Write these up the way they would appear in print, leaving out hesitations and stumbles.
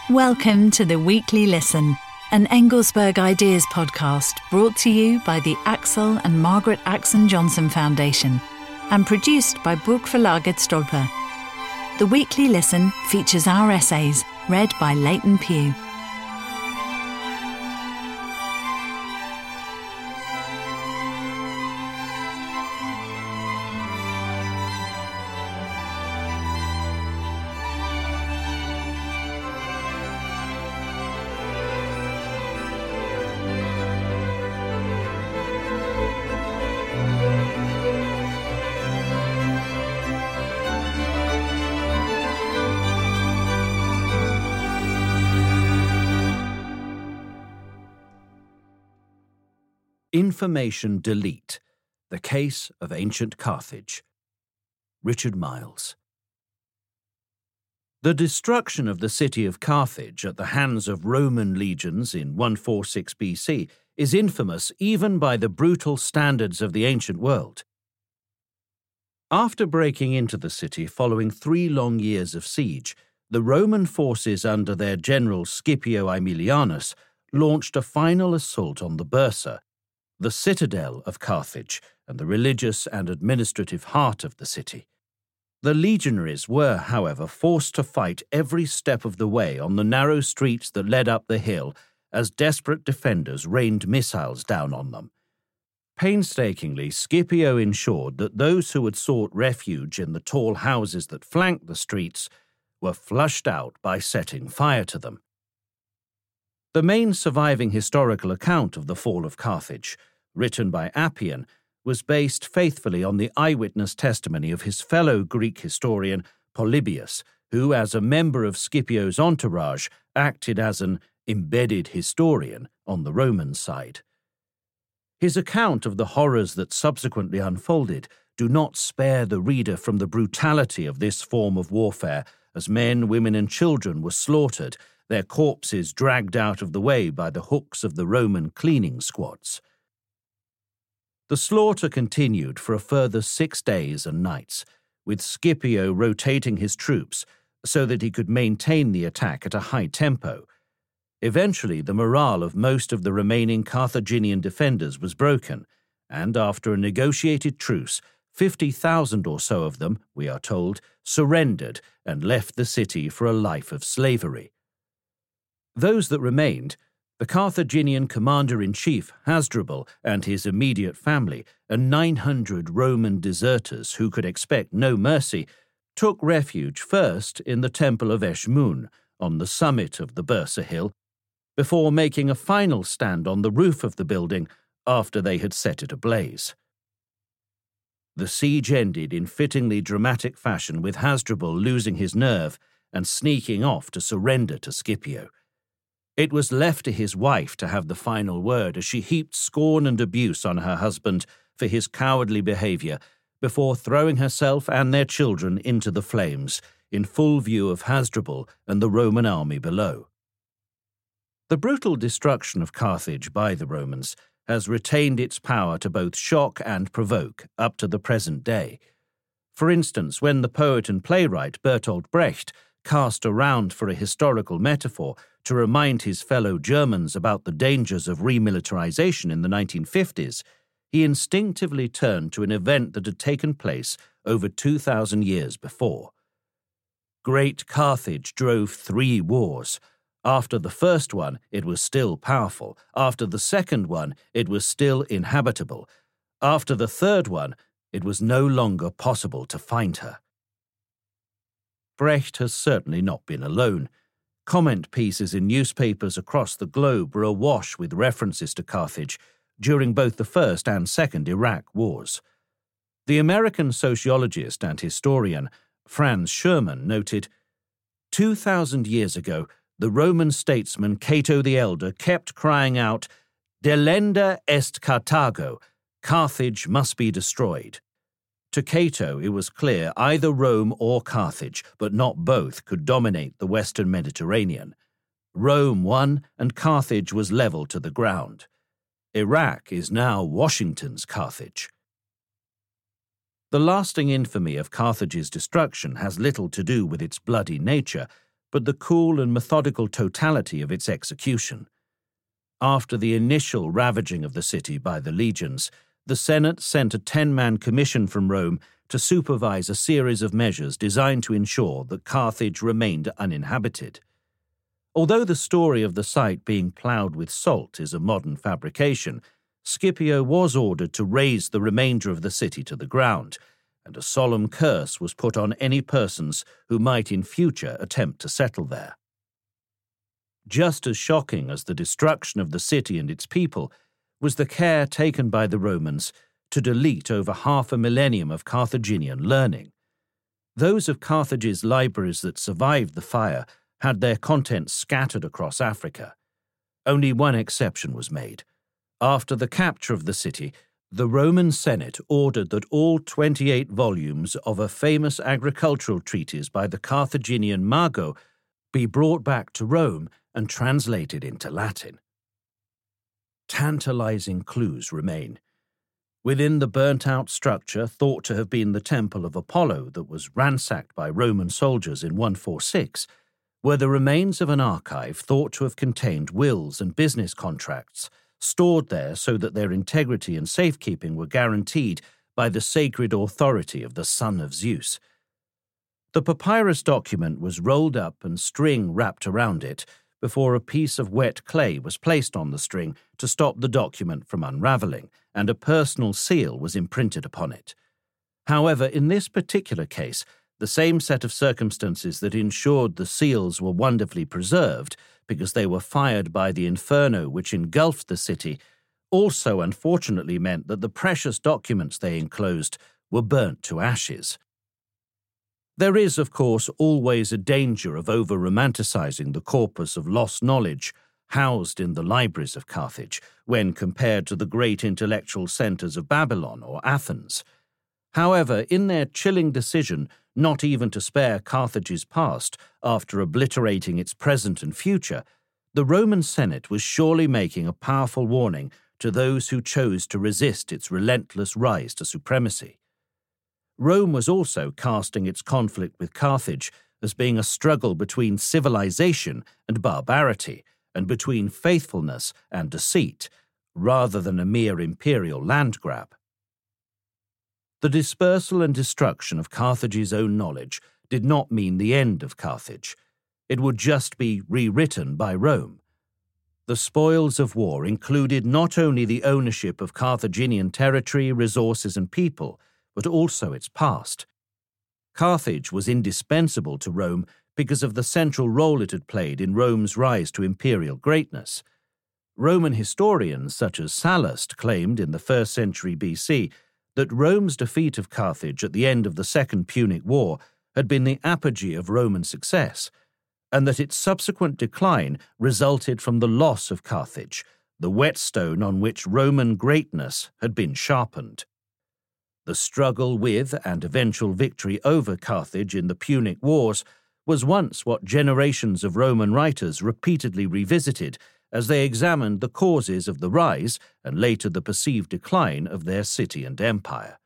Welcome to the Weekly Listen, an Engelsberg Ideas podcast brought to you by the Axel and Margaret Axon Johnson Foundation and produced by Burgverlaget Stolper. The Weekly Listen features our essays read by Leighton Pugh. Information Delete: The Case of Ancient Carthage. Richard Miles. The destruction of the city of Carthage at the hands of Roman legions in 146 BC is infamous even by the brutal standards of the ancient world. After breaking into the city following 3 long years of siege, the Roman forces under their general Scipio Aemilianus launched a final assault on the Bursa, the citadel of Carthage and the religious and administrative heart of the city. The legionaries were, however, forced to fight every step of the way on the narrow streets that led up the hill as desperate defenders rained missiles down on them. Painstakingly, Scipio ensured that those who had sought refuge in the tall houses that flanked the streets were flushed out by setting fire to them. The main surviving historical account of the fall of Carthage, written by Appian, was based faithfully on the eyewitness testimony of his fellow Greek historian Polybius, who, as a member of Scipio's entourage, acted as an embedded historian on the Roman side. His account of the horrors that subsequently unfolded do not spare the reader from the brutality of this form of warfare, as men, women, and children were slaughtered, their corpses dragged out of the way by the hooks of the Roman cleaning squads. The slaughter continued for a further 6 days and nights, with Scipio rotating his troops so that he could maintain the attack at a high tempo. Eventually, the morale of most of the remaining Carthaginian defenders was broken, and after a negotiated truce, 50,000 or so of them, we are told, surrendered and left the city for a life of slavery. Those that remained, the Carthaginian commander-in-chief Hasdrubal and his immediate family, and 900 Roman deserters who could expect no mercy, took refuge first in the temple of Eschmoun on the summit of the Bursa hill, before making a final stand on the roof of the building after they had set it ablaze. The siege ended in fittingly dramatic fashion with Hasdrubal losing his nerve and sneaking off to surrender to Scipio. It was left to his wife to have the final word as she heaped scorn and abuse on her husband for his cowardly behavior before throwing herself and their children into the flames in full view of Hasdrubal and the Roman army below. The brutal destruction of Carthage by the Romans has retained its power to both shock and provoke up to the present day. For instance, when the poet and playwright Bertolt Brecht cast around for a historical metaphor to remind his fellow Germans about the dangers of remilitarization in the 1950s, he instinctively turned to an event that had taken place over 2,000 years before. Great Carthage drove 3 wars. After the first one, it was still powerful. After the second one, it was still inhabitable. After the third one, it was no longer possible to find her. Brecht has certainly not been alone. Comment pieces in newspapers across the globe were awash with references to Carthage during both the First and Second Iraq Wars. The American sociologist and historian Franz Sherman noted, 2,000 years ago, the Roman statesman Cato the Elder kept crying out, "Delenda est Carthago," Carthage must be destroyed. To Cato, it was clear either Rome or Carthage, but not both, could dominate the Western Mediterranean. Rome won, and Carthage was leveled to the ground. Iraq is now Washington's Carthage. The lasting infamy of Carthage's destruction has little to do with its bloody nature, but the cool and methodical totality of its execution. After the initial ravaging of the city by the legions, the Senate sent a 10-man commission from Rome to supervise a series of measures designed to ensure that Carthage remained uninhabited. Although the story of the site being ploughed with salt is a modern fabrication, Scipio was ordered to raze the remainder of the city to the ground, and a solemn curse was put on any persons who might in future attempt to settle there. Just as shocking as the destruction of the city and its people was the care taken by the Romans to delete over half a millennium of Carthaginian learning. Those of Carthage's libraries that survived the fire had their contents scattered across Africa. Only one exception was made. After the capture of the city, the Roman Senate ordered that all 28 volumes of a famous agricultural treatise by the Carthaginian Mago be brought back to Rome and translated into Latin. Tantalizing clues remain. Within the burnt-out structure thought to have been the Temple of Apollo that was ransacked by Roman soldiers in 146, were the remains of an archive thought to have contained wills and business contracts, stored there so that their integrity and safekeeping were guaranteed by the sacred authority of the son of Zeus. The papyrus document was rolled up and string wrapped around it before a piece of wet clay was placed on the string to stop the document from unraveling, and a personal seal was imprinted upon it. However, in this particular case, the same set of circumstances that ensured the seals were wonderfully preserved because they were fired by the inferno which engulfed the city also unfortunately meant that the precious documents they enclosed were burnt to ashes. There is, of course, always a danger of over-romanticizing the corpus of lost knowledge housed in the libraries of Carthage when compared to the great intellectual centers of Babylon or Athens. However, in their chilling decision not even to spare Carthage's past after obliterating its present and future, the Roman Senate was surely making a powerful warning to those who chose to resist its relentless rise to supremacy. Rome was also casting its conflict with Carthage as being a struggle between civilization and barbarity, and between faithfulness and deceit, rather than a mere imperial land grab. The dispersal and destruction of Carthage's own knowledge did not mean the end of Carthage. It would just be rewritten by Rome. The spoils of war included not only the ownership of Carthaginian territory, resources, and people, but also its past. Carthage was indispensable to Rome because of the central role it had played in Rome's rise to imperial greatness. Roman historians such as Sallust claimed in the 1st century BC that Rome's defeat of Carthage at the end of the Second Punic War had been the apogee of Roman success, and that its subsequent decline resulted from the loss of Carthage, the whetstone on which Roman greatness had been sharpened. The struggle with and eventual victory over Carthage in the Punic Wars was once what generations of Roman writers repeatedly revisited as they examined the causes of the rise and later the perceived decline of their city and empire.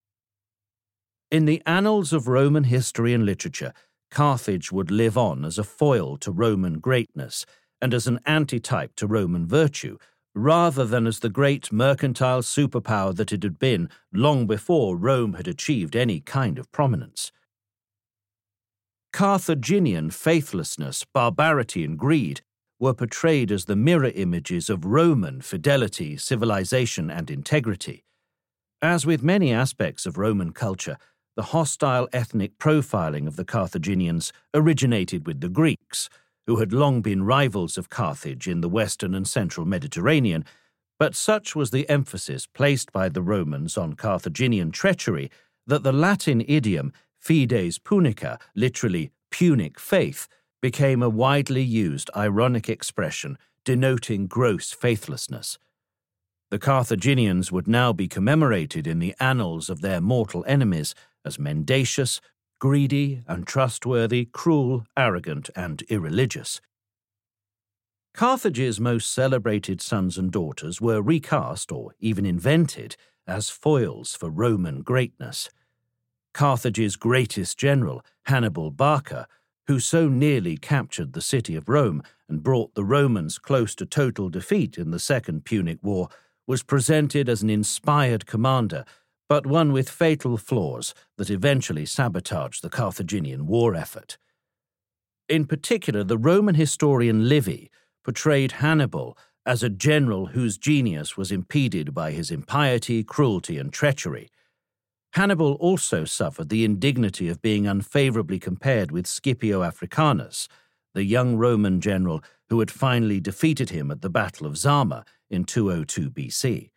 In the annals of Roman history and literature, Carthage would live on as a foil to Roman greatness and as an antitype to Roman virtue, rather than as the great mercantile superpower that it had been long before Rome had achieved any kind of prominence. Carthaginian faithlessness, barbarity, and greed were portrayed as the mirror images of Roman fidelity, civilization, and integrity. As with many aspects of Roman culture, the hostile ethnic profiling of the Carthaginians originated with the Greeks, who had long been rivals of Carthage in the western and central Mediterranean, but such was the emphasis placed by the Romans on Carthaginian treachery that the Latin idiom fides punica, literally Punic faith, became a widely used ironic expression denoting gross faithlessness. The Carthaginians would now be commemorated in the annals of their mortal enemies as mendacious, greedy, untrustworthy, cruel, arrogant, and irreligious. Carthage's most celebrated sons and daughters were recast, or even invented, as foils for Roman greatness. Carthage's greatest general, Hannibal Barca, who so nearly captured the city of Rome and brought the Romans close to total defeat in the Second Punic War, was presented as an inspired commander, but one with fatal flaws that eventually sabotaged the Carthaginian war effort. In particular, the Roman historian Livy portrayed Hannibal as a general whose genius was impeded by his impiety, cruelty, and treachery. Hannibal also suffered the indignity of being unfavorably compared with Scipio Africanus, the young Roman general who had finally defeated him at the Battle of Zama in 202 BC.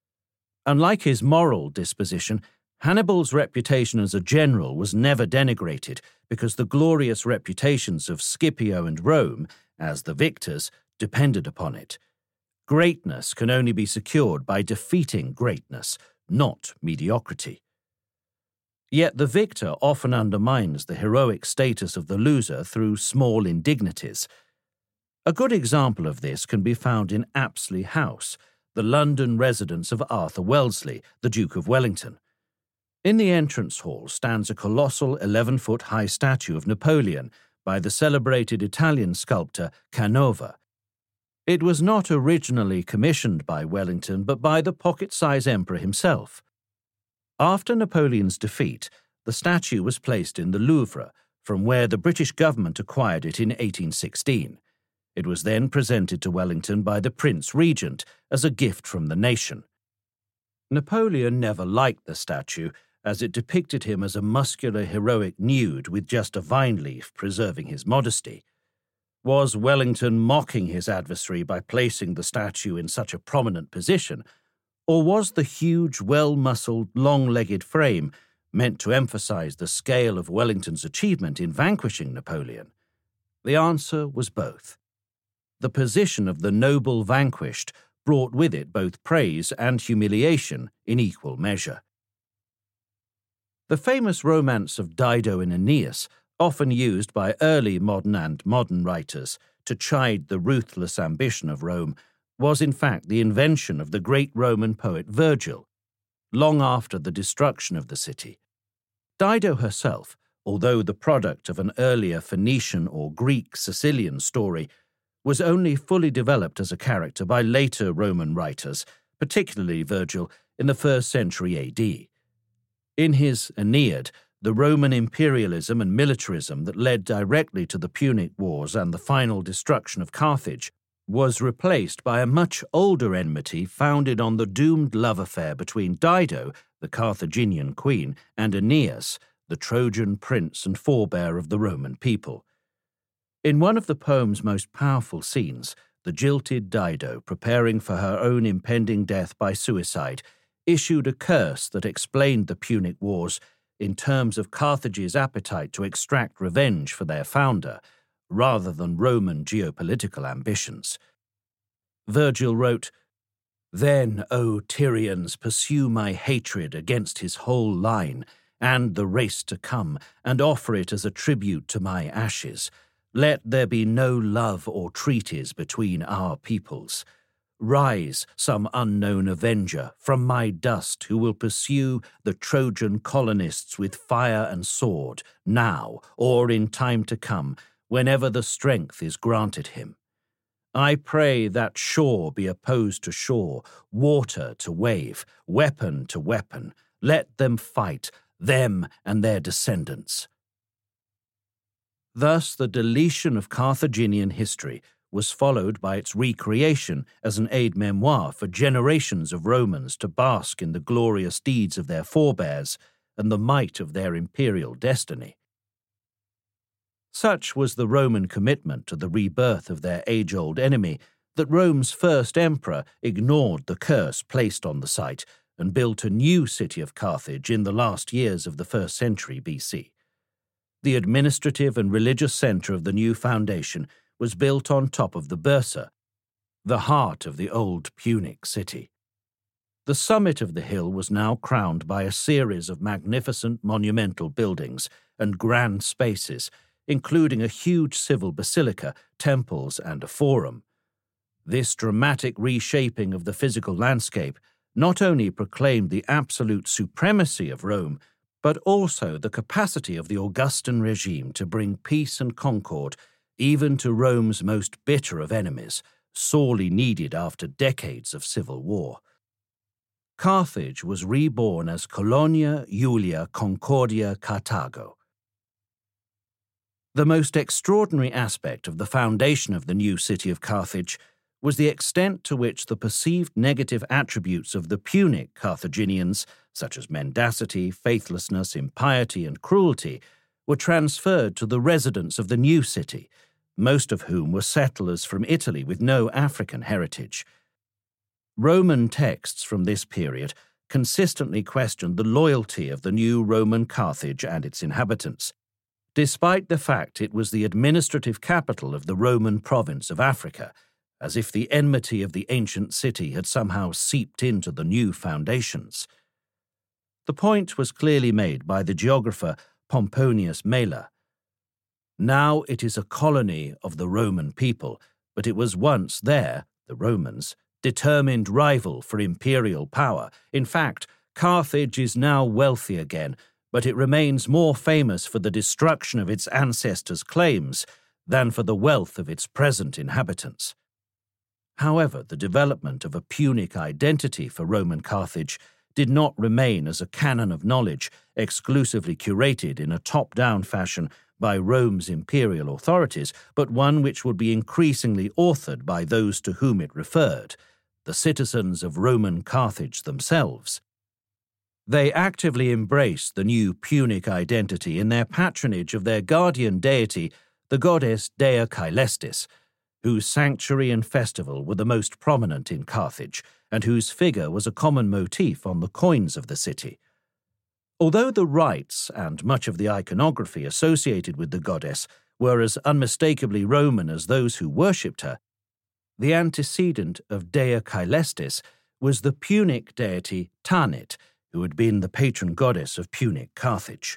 Unlike his moral disposition, Hannibal's reputation as a general was never denigrated because the glorious reputations of Scipio and Rome, as the victors, depended upon it. Greatness can only be secured by defeating greatness, not mediocrity. Yet the victor often undermines the heroic status of the loser through small indignities. A good example of this can be found in Apsley House, the London residence of Arthur Wellesley, the Duke of Wellington. In the entrance hall stands a colossal 11-foot-high statue of Napoleon by the celebrated Italian sculptor Canova. It was not originally commissioned by Wellington, but by the pocket-size emperor himself. After Napoleon's defeat, the statue was placed in the Louvre, from where the British government acquired it in 1816. It was then presented to Wellington by the Prince Regent as a gift from the nation. Napoleon never liked the statue, as it depicted him as a muscular heroic nude with just a vine leaf preserving his modesty. Was Wellington mocking his adversary by placing the statue in such a prominent position, or was the huge, well-muscled, long-legged frame meant to emphasize the scale of Wellington's achievement in vanquishing Napoleon? The answer was both. The position of the noble vanquished brought with it both praise and humiliation in equal measure. The famous romance of Dido and Aeneas, often used by early modern and modern writers to chide the ruthless ambition of Rome, was in fact the invention of the great Roman poet Virgil, long after the destruction of the city. Dido herself, although the product of an earlier Phoenician or Greek Sicilian story, was only fully developed as a character by later Roman writers, particularly Virgil, in the 1st century AD. In his Aeneid, the Roman imperialism and militarism that led directly to the Punic Wars and the final destruction of Carthage was replaced by a much older enmity founded on the doomed love affair between Dido, the Carthaginian queen, and Aeneas, the Trojan prince and forebear of the Roman people. In one of the poem's most powerful scenes, the jilted Dido, preparing for her own impending death by suicide, issued a curse that explained the Punic Wars in terms of Carthage's appetite to extract revenge for their founder, rather than Roman geopolitical ambitions. Virgil wrote, "Then, O Tyrians, pursue my hatred against his whole line, and the race to come, and offer it as a tribute to my ashes. Let there be no love or treaties between our peoples. Rise, some unknown avenger, from my dust who will pursue the Trojan colonists with fire and sword, now or in time to come, whenever the strength is granted him. I pray that shore be opposed to shore, water to wave, weapon to weapon. Let them fight, them and their descendants." Thus, the deletion of Carthaginian history was followed by its recreation as an aide-memoire for generations of Romans to bask in the glorious deeds of their forebears and the might of their imperial destiny. Such was the Roman commitment to the rebirth of their age-old enemy that Rome's first emperor ignored the curse placed on the site and built a new city of Carthage in the last years of the 1st century BC. The administrative and religious center of the new foundation was built on top of the Bursa, the heart of the old Punic city. The summit of the hill was now crowned by a series of magnificent monumental buildings and grand spaces, including a huge civil basilica, temples, and a forum. This dramatic reshaping of the physical landscape not only proclaimed the absolute supremacy of Rome, but also the capacity of the Augustan regime to bring peace and concord even to Rome's most bitter of enemies, sorely needed after decades of civil war. Carthage was reborn as Colonia Julia Concordia Carthago. The most extraordinary aspect of the foundation of the new city of Carthage was the extent to which the perceived negative attributes of the Punic Carthaginians, such as mendacity, faithlessness, impiety, and cruelty, were transferred to the residents of the new city, most of whom were settlers from Italy with no African heritage. Roman texts from this period consistently questioned the loyalty of the new Roman Carthage and its inhabitants, despite the fact it was the administrative capital of the Roman province of Africa, as if the enmity of the ancient city had somehow seeped into the new foundations. The point was clearly made by the geographer Pomponius Mela. Now it is a colony of the Roman people, but it was once there, the Romans, determined rival for imperial power. In fact, Carthage is now wealthy again, but it remains more famous for the destruction of its ancestors' claims than for the wealth of its present inhabitants. However, the development of a Punic identity for Roman Carthage did not remain as a canon of knowledge exclusively curated in a top-down fashion by Rome's imperial authorities, but one which would be increasingly authored by those to whom it referred, the citizens of Roman Carthage themselves. They actively embraced the new Punic identity in their patronage of their guardian deity, the goddess Dea Caelestis, whose sanctuary and festival were the most prominent in Carthage, and whose figure was a common motif on the coins of the city. Although the rites and much of the iconography associated with the goddess were as unmistakably Roman as those who worshipped her, the antecedent of Dea Caelestis was the Punic deity Tanit, who had been the patron goddess of Punic Carthage.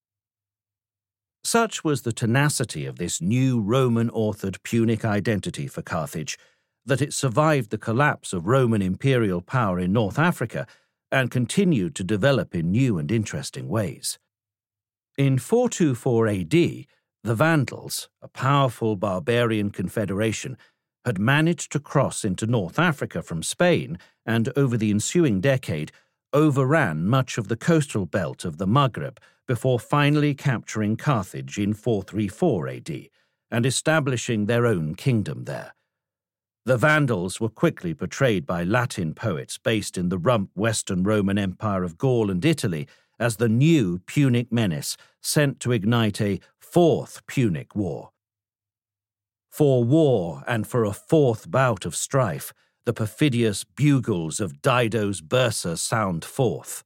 Such was the tenacity of this new Roman-authored Punic identity for Carthage that it survived the collapse of Roman imperial power in North Africa and continued to develop in new and interesting ways. In 424 AD, the Vandals, a powerful barbarian confederation, had managed to cross into North Africa from Spain and, over the ensuing decade, overran much of the coastal belt of the Maghreb before finally capturing Carthage in 434 AD and establishing their own kingdom there. The Vandals were quickly portrayed by Latin poets based in the rump Western Roman Empire of Gaul and Italy as the new Punic menace sent to ignite a fourth Punic War. For war and for a fourth bout of strife, the perfidious bugles of Dido's Bursa sound forth.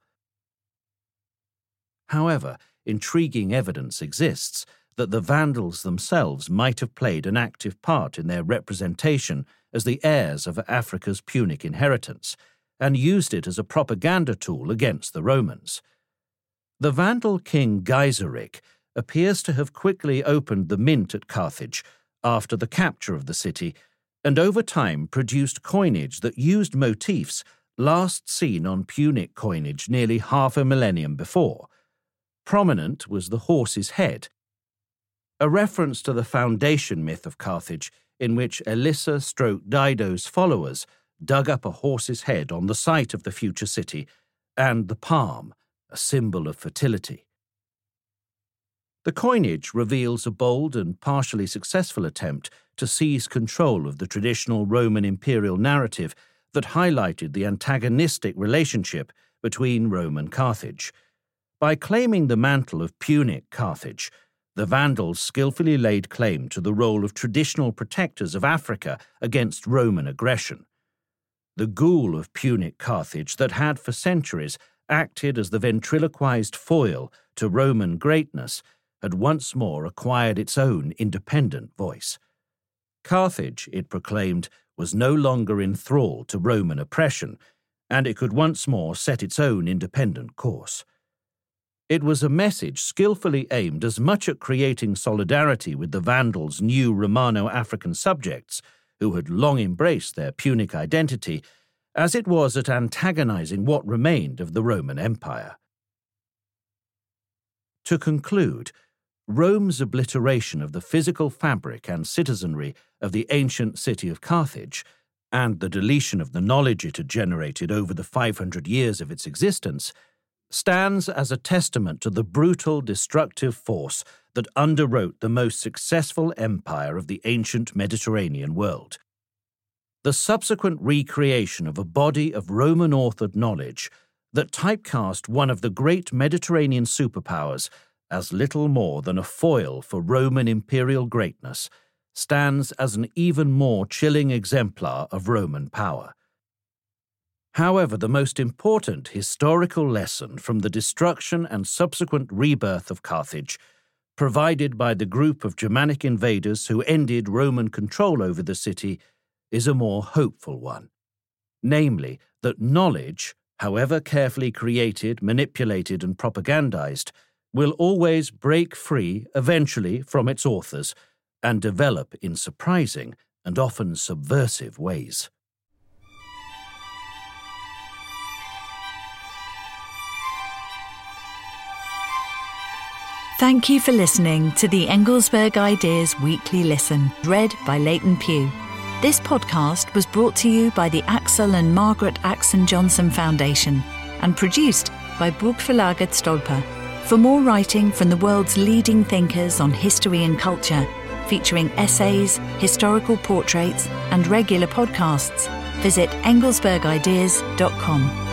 However, intriguing evidence exists that the Vandals themselves might have played an active part in their representation as the heirs of Africa's Punic inheritance, and used it as a propaganda tool against the Romans. The Vandal king Gaiseric appears to have quickly opened the mint at Carthage after the capture of the city, and over time produced coinage that used motifs last seen on Punic coinage nearly half a millennium before. Prominent was the horse's head, a reference to the foundation myth of Carthage in which Elissa/Dido's followers dug up a horse's head on the site of the future city, and the palm, a symbol of fertility. The coinage reveals a bold and partially successful attempt to seize control of the traditional Roman imperial narrative that highlighted the antagonistic relationship between Rome and Carthage. By claiming the mantle of Punic Carthage, the Vandals skillfully laid claim to the role of traditional protectors of Africa against Roman aggression. The ghoul of Punic Carthage that had for centuries acted as the ventriloquized foil to Roman greatness had once more acquired its own independent voice. Carthage, it proclaimed, was no longer in thrall to Roman oppression, and it could once more set its own independent course. It was a message skillfully aimed as much at creating solidarity with the Vandals' new Romano-African subjects, who had long embraced their Punic identity, as it was at antagonizing what remained of the Roman Empire. To conclude, Rome's obliteration of the physical fabric and citizenry of the ancient city of Carthage, and the deletion of the knowledge it had generated over the 500 years of its existence, stands as a testament to the brutal, destructive force that underwrote the most successful empire of the ancient Mediterranean world. The subsequent recreation of a body of Roman-authored knowledge that typecast one of the great Mediterranean superpowers as little more than a foil for Roman imperial greatness stands as an even more chilling exemplar of Roman power. However, the most important historical lesson from the destruction and subsequent rebirth of Carthage, provided by the group of Germanic invaders who ended Roman control over the city, is a more hopeful one, namely that knowledge, however carefully created, manipulated, and propagandized, will always break free eventually from its authors and develop in surprising and often subversive ways. Thank you for listening to the Engelsberg Ideas Weekly Listen, read by Leighton Pugh. This podcast was brought to you by the Axel and Margaret Axon Johnson Foundation and produced by Burgverlaget Stolper. For more writing from the world's leading thinkers on history and culture, featuring essays, historical portraits, and regular podcasts, visit engelsbergideas.com.